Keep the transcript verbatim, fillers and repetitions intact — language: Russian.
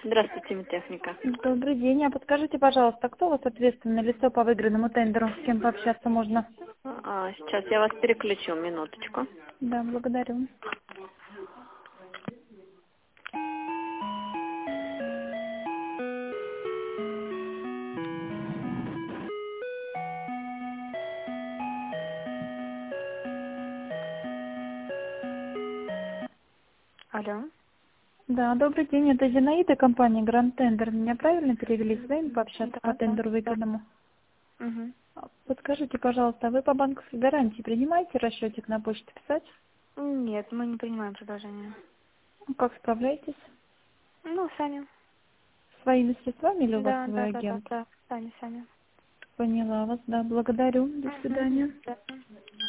Здравствуйте, медтехника. Добрый день. А подскажите, пожалуйста, кто у вас ответственное лицо по выигранному тендеру? С кем пообщаться можно? А, сейчас я вас переключу, минуточку. Да, благодарю. Алло. Да, добрый день. Это Зинаида, компания Гранд Тендер. Меня правильно перевели с вами пообщаться по Да, да, тендеру да. выигранному? Угу. А Подскажите, пожалуйста, а вы по банковской гарантии принимаете расчетик на почту писать? Нет, мы не принимаем предложения. Ну, Как справляетесь? Ну, сами. Своими средствами или у вас Да, свой да, да, да, агент? да. Сами, сами. Поняла вас, да. Благодарю. До Угу. свидания. Да.